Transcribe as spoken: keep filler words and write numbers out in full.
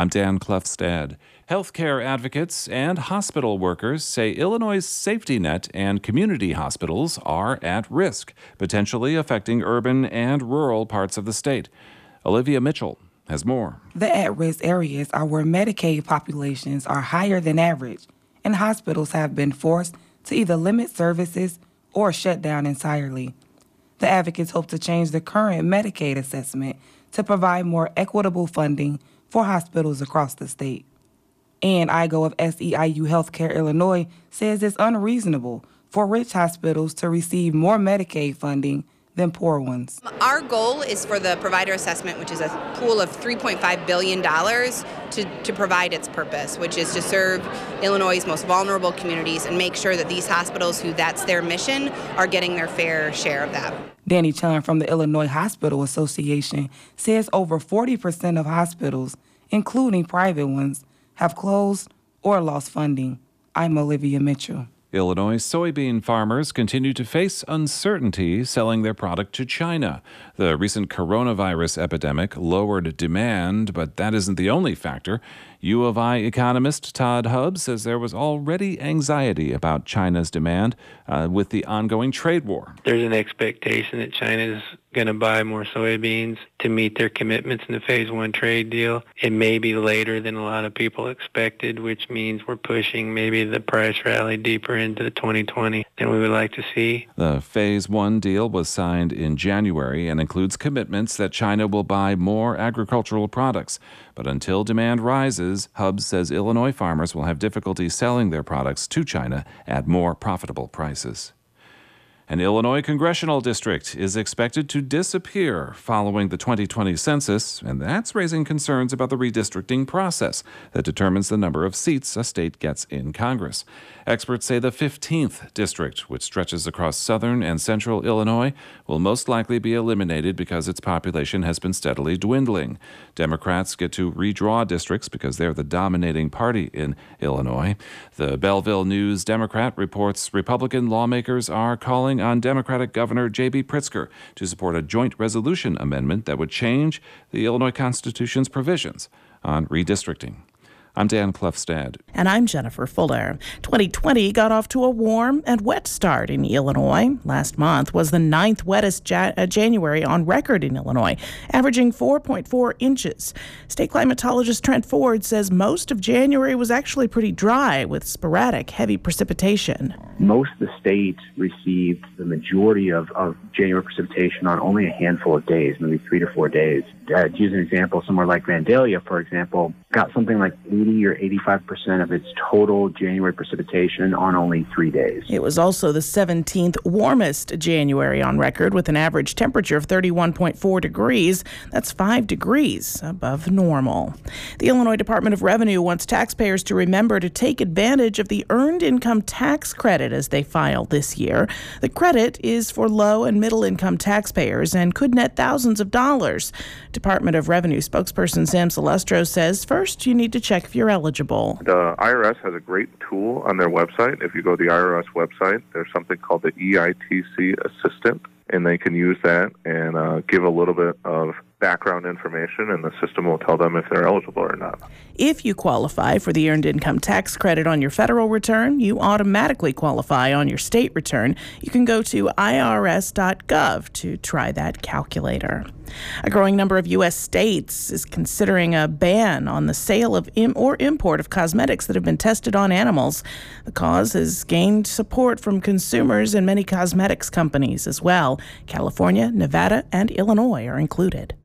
I'm Dan Klefstad. Healthcare advocates and hospital workers say Illinois' safety net and community hospitals are at risk, potentially affecting urban and rural parts of the state. Olivia Mitchell has more. The at-risk areas are where Medicaid populations are higher than average, and hospitals have been forced to either limit services or shut down entirely. The advocates hope to change the current Medicaid assessment to provide more equitable funding for hospitals across the state. Ann Igo of S E I U Healthcare Illinois says it's unreasonable for rich hospitals to receive more Medicaid funding than poor ones. Our goal is for the provider assessment, which is a pool of three point five billion dollars, to, to provide its purpose, which is to serve Illinois' most vulnerable communities and make sure that these hospitals, who that's their mission, are getting their fair share of that. Danny Chun from the Illinois Hospital Association says over forty percent of hospitals, including private ones, have closed or lost funding. I'm Olivia Mitchell. Illinois soybean farmers continue to face uncertainty selling their product to China. The recent coronavirus epidemic lowered demand, but that isn't the only factor. U of I economist Todd Hubbs says there was already anxiety about China's demand uh, with the ongoing trade war. There's an expectation that China is going to buy more soybeans to meet their commitments in the phase one trade deal. It may be later than a lot of people expected, which means we're pushing maybe the price rally deeper into the twenty twenty than we would like to see. The phase one deal was signed in January and includes commitments that China will buy more agricultural products. But until demand rises, Hubbs says Illinois farmers will have difficulty selling their products to China at more profitable prices. An Illinois congressional district is expected to disappear following the twenty twenty census, and that's raising concerns about the redistricting process that determines the number of seats a state gets in Congress. Experts say the fifteenth district, which stretches across southern and central Illinois, will most likely be eliminated because its population has been steadily dwindling. Democrats get to redraw districts because they're the dominating party in Illinois. The Belleville News Democrat reports Republican lawmakers are calling on Democratic Governor J B Pritzker to support a joint resolution amendment that would change the Illinois Constitution's provisions on redistricting. I'm Dan Klefstad. And I'm Jennifer Fuller. twenty twenty got off to a warm and wet start in Illinois. Last month was the ninth wettest ja- uh, January on record in Illinois, averaging four point four inches. State climatologist Trent Ford says most of January was actually pretty dry with sporadic heavy precipitation. Most of the state received the majority of, of January precipitation on only a handful of days, maybe three to four days. Uh, to use an example, somewhere like Vandalia, for example, got something like eighty or eighty-five percent of its total January precipitation on only three days. It was also the seventeenth warmest January on record with an average temperature of thirty-one point four degrees. That's five degrees above normal. The Illinois Department of Revenue wants taxpayers to remember to take advantage of the Earned Income Tax Credit as they file this year. The credit is for low and middle income taxpayers and could net thousands of dollars. Department of Revenue spokesperson Sam Celestro says first you need to check if you're eligible. The I R S has a great tool on their website. If you go to the I R S website, there's something called the E I T C Assistant, and they can use that and uh, give a little bit of background information, and the system will tell them if they're eligible or not. If you qualify for the Earned Income Tax Credit on your federal return, you automatically qualify on your state return. You can go to I R S dot gov to try that calculator. A growing number of U S states is considering a ban on the sale of im- or import of cosmetics that have been tested on animals. The cause has gained support from consumers and many cosmetics companies as well. California, Nevada, and Illinois are included.